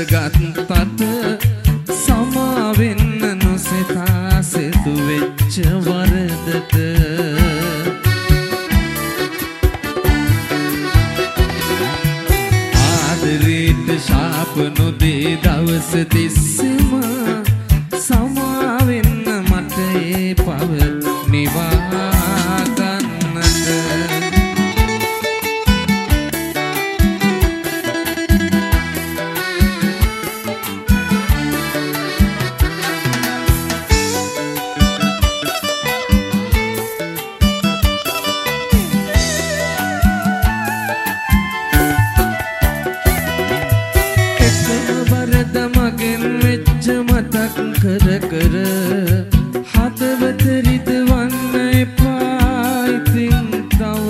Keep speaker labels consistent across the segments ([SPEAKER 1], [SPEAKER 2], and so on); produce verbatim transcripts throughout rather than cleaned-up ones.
[SPEAKER 1] ගත්තට සමා වෙන්න නොසිතා සිදු වෙච්ච වරදට ආදරේට ශාප නොදේ දවස තිස්සෙම සමා වෙන්න මට ඒ පව නිවා කර කර හදවත රිදවන්න එපා ඉතින් තව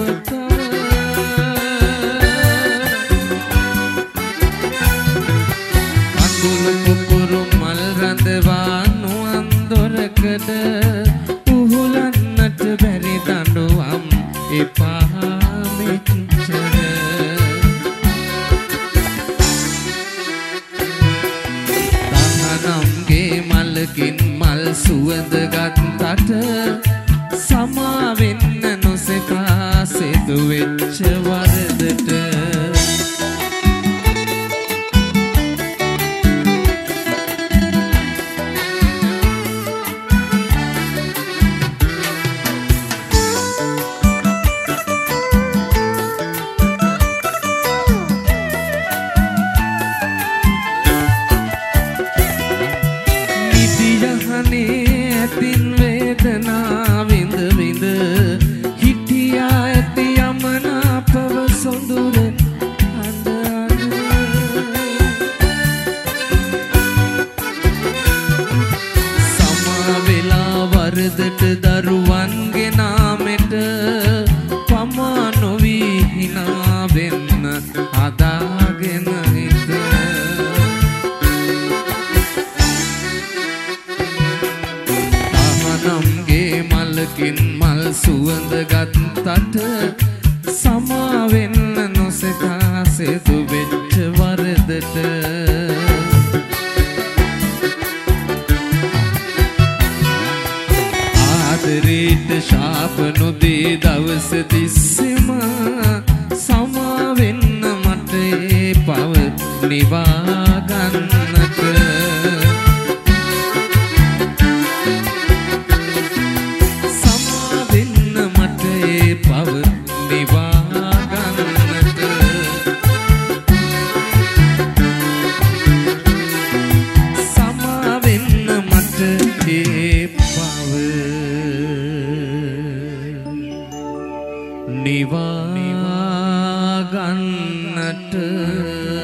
[SPEAKER 1] අඳුළු පුපුරු මල් රඳවා නුවන් දොරකඩ උහුලන්නට බැරි දඬුවම් එපා මෙච්චර මල්කින් මල් සුවඳ ගත්තට සමා වෙන්න නොසිතා සිදු වෙච්ච වරදට ඇතින් වේදනා විඳ විඳ හිටියා ඇති යමනාපව සොඳුරෙන් අඬ අඬ සමා වෙලා වරදට දරුවන්ගේ නාමෙට පමා නොවී හිනා වෙන්න අදාගෙන හිට නම්ගේ මල්කින් මල් සුවඳ ගත්තට සමා වෙන්න නොසිතා සිදු වෙච්ච වරදට ආදරේට ශාප නොදේ දවස තිස්සෙම සමා වෙන්න මට ඒ පව නිවා ගන්නට පව නිවා ගන්නට සමා වෙන්න මට ඒ පව නිවා ගන්නට